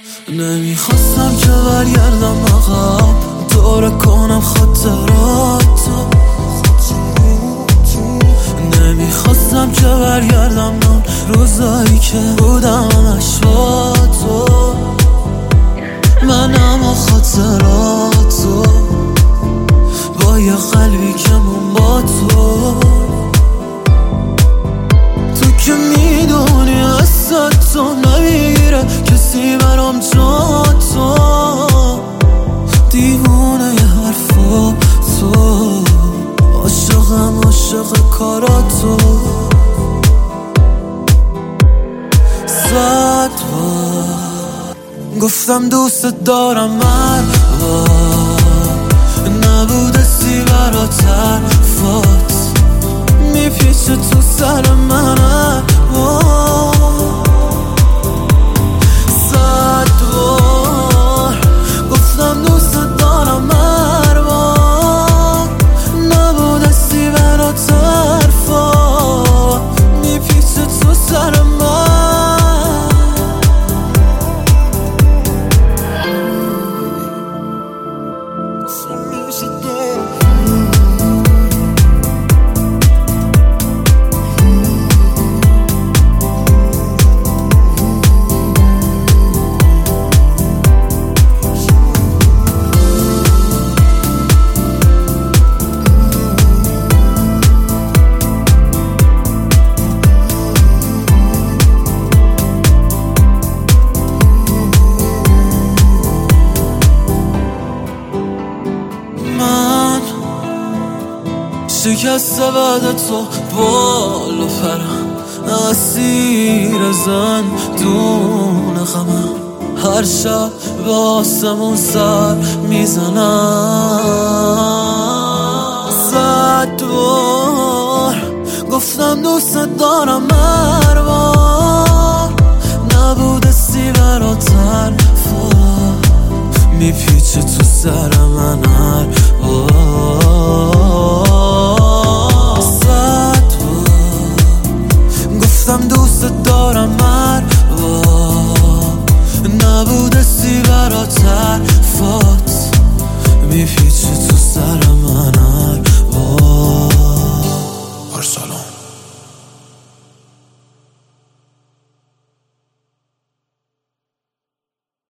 نمیخواستم که برگردم عقب، دوره کنم خاطراتو. نمیخواستم که برگردم اون روزایی که بودم با تو. من اما خاطراتو با یه قلبی که من با تو که میدونی حست تو نمیگیره کسی برام جا تو. دیوونه یه حرفا تو، عاشقم عاشق کاراتو. 100 بار گفتم دوست دارم من نبوده سی برات حرفات میپیچه تو سر من. 100 بار گفتم دوست دارم هر بار نبوده سی برات حرفات میپیچه تو سر من. شکست بعد تو بال و پرم، اسیر زندون غمم. هر شب به آسمون سر میزنم. 100 بار گفتم دوست دارم هر بار نبوده سی برات حرفات میپیچه تو سر من هر بار. گفتم دوست دارم هر بار نبوده سی برات حرفات میپیچه تو سرم.